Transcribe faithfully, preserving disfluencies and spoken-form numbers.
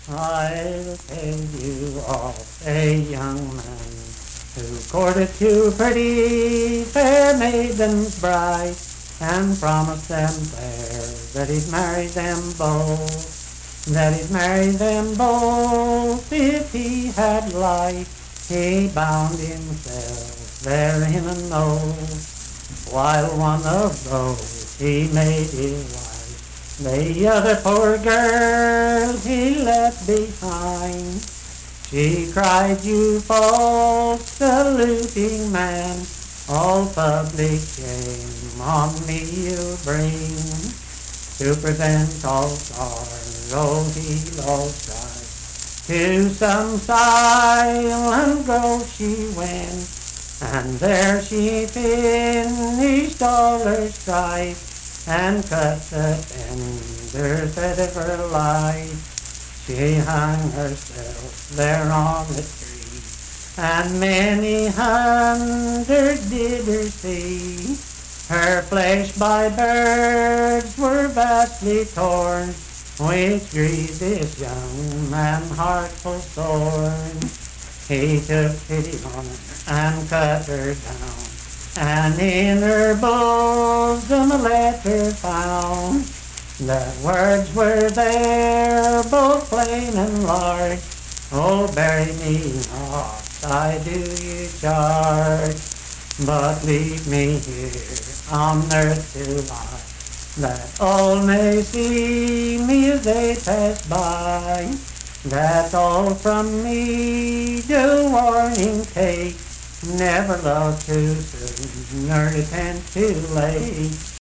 I'll tell you of a young man who courted two pretty fair maidens bright, and promised them fair that he'd marry them both, that he'd marry them both if he had life. He bound himself there in an oath, while one of those he made his wife. The other poor girl he left behind. She cried, "You false saluting man, all public shame on me you bring. To prevent all sorrow he lost sight. To some silent grove she went, and there she finished all her strife, and cut the tender thread of her life. She hung herself there on the tree, and many hundred did her see. Her flesh by birds were vastly torn, which grieved this young man heart full sore. He took pity on her and cut her down, and in her bosom a letter found. The words were there, both plain and large. "Oh, bury me not, I do you charge, but leave me here on earth to lie, that all may see me as they pass by. That's all from me, do warning take, never love too soon, nor repent too late."